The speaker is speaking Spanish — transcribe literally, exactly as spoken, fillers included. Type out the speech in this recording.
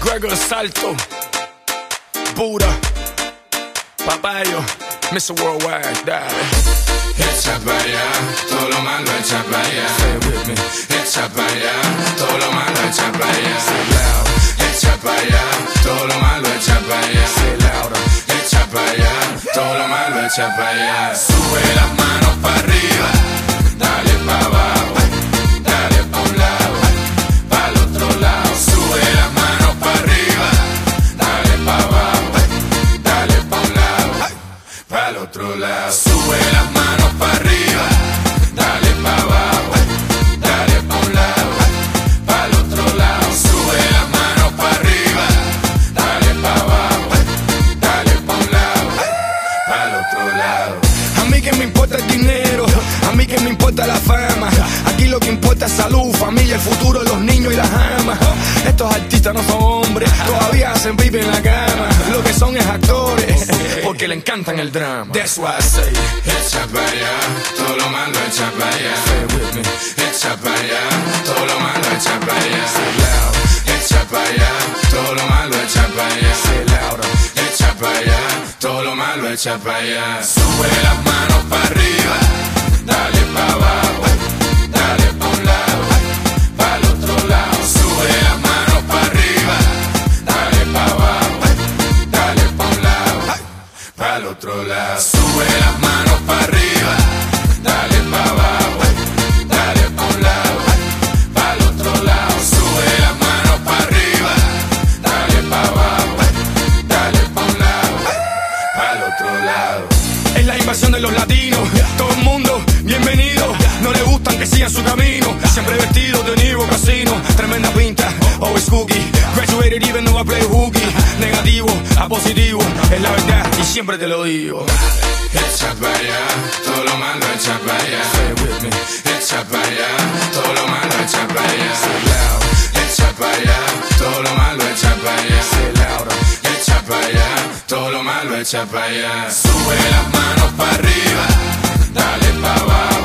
Gregor Salto, Buda, Papayo, mister Worldwide, dale. Echa pa' allá, todo lo malo echa pa' allá. Say it with me. Echa pa' allá, todo lo malo echa pa' allá. Say it loud. Echa pa' allá, todo lo malo echa pa' allá. Say it louder. Echa pa' allá, todo lo malo echa pa' allá. Sube las manos pa' arriba, dale pa' abajo, dale pa' un lado, pa' el otro lado. Sube las manos pa' arriba, dale pa' abajo, dale pa' un lado, pa' el otro lado. Sube las manos pa' arriba, dale pa' abajo, dale pa' un lado, pa' el otro lado. Sube las manos pa' arriba, dale pa' abajo, dale pa' un lado, pa' el otro lado. A mí que me importa el dinero, a mí que me importa la fama. Aquí lo que importa es salud, familia, el futuro, los niños y las amas. Estos artistas no son hombres, todavía hacen baby en la cama. Lo que son es actores, porque le encantan el drama. That's why I say, Echa pa' allá, todo lo malo echa pa' allá. say it with me. Echa pa' allá, todo lo malo echa pa' allá. Say it loud. Echa pa' allá, todo lo malo echa pa' allá. Say it louder. Echa pa' allá, todo lo malo echa pa' allá. Sube las manos pa' arriba, dale pa' abajo, dale pa' un lado, pa' el otro lado. Sube las manos pa' arriba, dale pa' abajo, dale pa' un lado, pa' el otro lado. Sube las manos pa' arriba, dale pa' abajo, dale pa' un lado, pa' el otro lado. Sube las manos pa' arriba, dale pa' abajo, dale pa' un lado, pa' el otro lado. Es la invasión de los latinos, todo el mundo bienvenido. No le gustan que sigan su camino, siempre vestidos de Niro Casino. Tremenda pinta, always cookie. Graduated even though I play hooky. Negativo a positivo, es la verdad y siempre te lo digo. Echa pa' allá, todo lo malo echa pa' allá. Say it with me. Echa pa' allá, todo lo malo echa pa' allá. Say it loud. Echa pa' allá, todo lo malo echa pa' allá. Say it louder. Echa pa' allá, todo lo malo echa pa' allá. Sube las manos pa' arriba, dale pa' abajo.